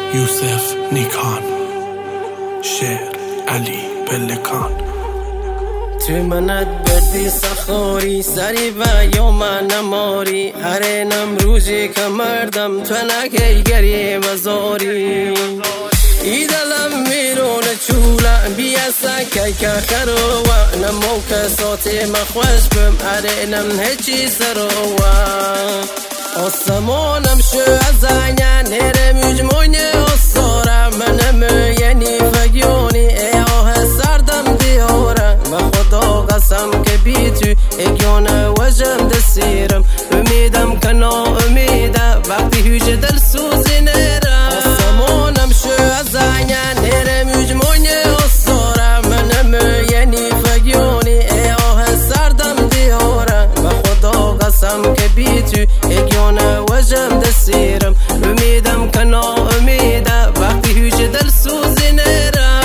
یوسف نیکان. شعر علی پلکان. تو منت بردی سخاری سری و یا من نماری هر نمروزی که مردم تو نکی گری مزاری ای دلم میرون چولا بیاسا که که خروا نمو کساتی مخوش بم هر نم هچی سروا آسمانم شو از عینه نره مجموعی اصارم منم یعنی فگیونی ای آه سردم دیارم و خدا قسم که بی تو اگیانه وجم دستیرم امیدم که نا امیده وقتی هیچ دل سوزی نرم آسمانم شو از عینه نره مجموعی اصارم منم یعنی فگیونی ای آه سردم دیارم و خدا قسم که بی تو اگیانه وجم دستیرم امیدم که نا امیده وقتی هیچ دل سوزی نرم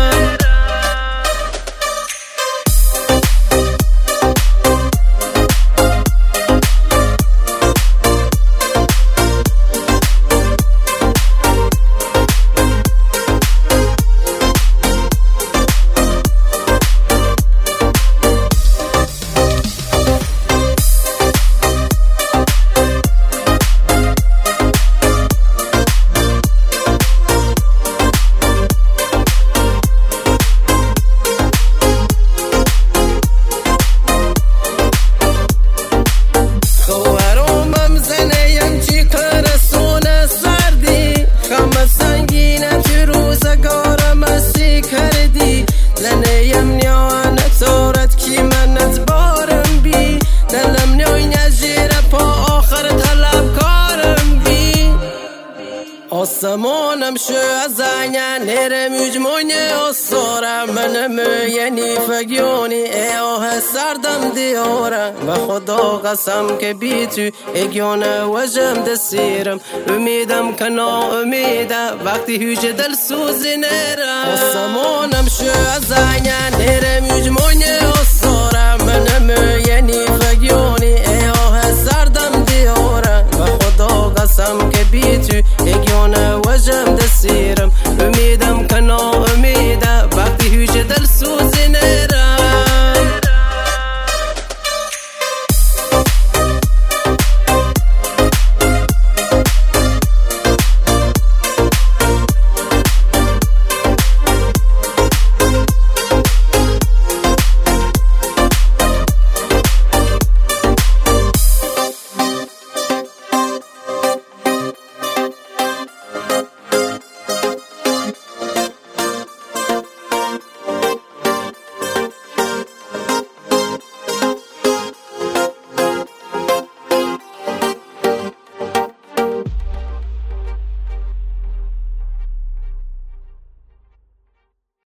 آسمانم شو از عینه نره مجموعی اصارم منم یعنی فگیونی ای آه سردم دیارم و خدا قسم که بی تو اگیانه وجم دستیرم امیدم که نا امیده وقتی هیچ دل سوزی نرم آسمانم شو از عینه نره مجموعی